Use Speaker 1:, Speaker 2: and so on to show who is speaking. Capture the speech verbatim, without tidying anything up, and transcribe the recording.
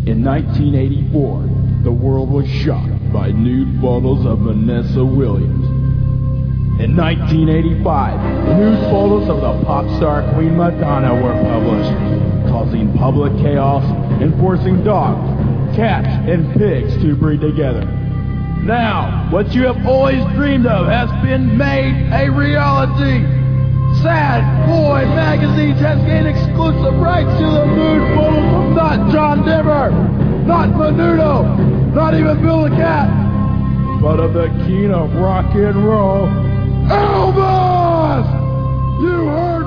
Speaker 1: In nineteen eighty-four, the world was shocked by nude photos of Vanessa Williams. In nineteen eighty-five, nude photos of the pop star Queen Madonna were published, causing public chaos and forcing dogs, cats, and pigs to breed together. Now, what you have always dreamed of has been made a reality. Sad Boy Magazine has gained exclusive rights to the nude photos of not John Denver, not Menudo, not even Bill the Cat, but of the king of rock and roll, Elvis! You heard